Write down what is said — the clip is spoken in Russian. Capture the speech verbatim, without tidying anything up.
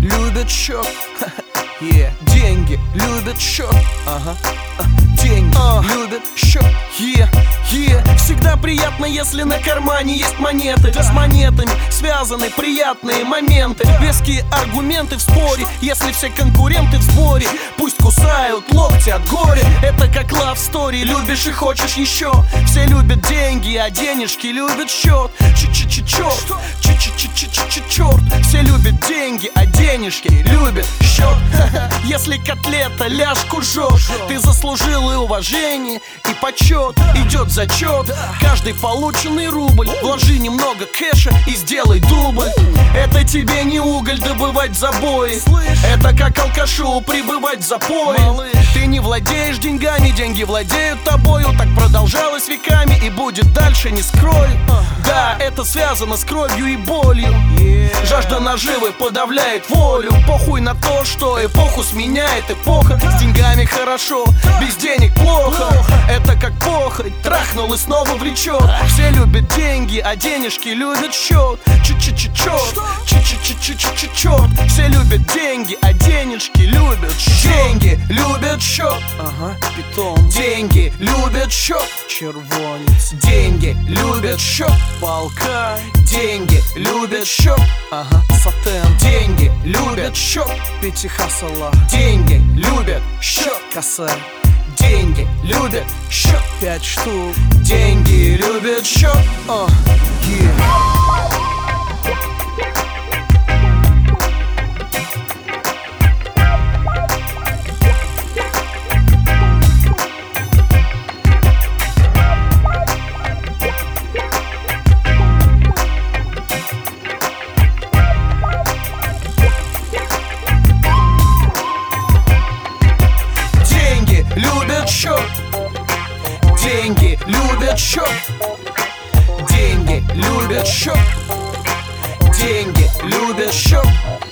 любят счет. Yeah. Деньги любят счет. Ага. Деньги uh. любят счет. Yeah. Yeah. Всегда приятно, если на кармане есть монеты. С монетами связаны приятные моменты. Веские аргументы в споре. Если все конкуренты в сборе, пусть кусают локти от горя. Это как love story, любишь и хочешь еще. Все любят деньги, а денежки любят счет. Ч-ч-ч-черт, ч-ч-ч-ч-ч-черт. Все любят деньги, а денежки любят счет. Если котлета ляжку жжешь, ты заслужил и уважение, и почет. Идет зачет, каждый полученный рубль вложи немного кэша и сделай дубль. Это тебе не уголь добывать в забое, это как алкашу прибывать в запое. Ты не владеешь деньгами, деньги владеют тобою. Так продолжалось веками и будет дальше, не скрою. Да, это связано с кровью и болью. Жажда наживы подавляет волю. Похуй на то, что эпоху сменяет эпоха. С деньгами хорошо, без денег плохо. Это как похоть, трахнул и снова влечет. Все любят деньги, а денежки любят счет. Ч-ч-ч-черт, ч-ч-ч-ч-черт. Все любят деньги, а денежки любят счет. Деньги любят счет. Ага, питон. Деньги любят счет. Червонец. Деньги любят счет. Полка. Деньги любят счет. Ага, сатен. Деньги любят счет. Пятихасала. Деньги любят счет. Кассе. Деньги любят счет. Пять штук. Деньги любят счет. uh, yeah. Любят счет. Деньги любят счет. Деньги любят счет. Деньги любят счет.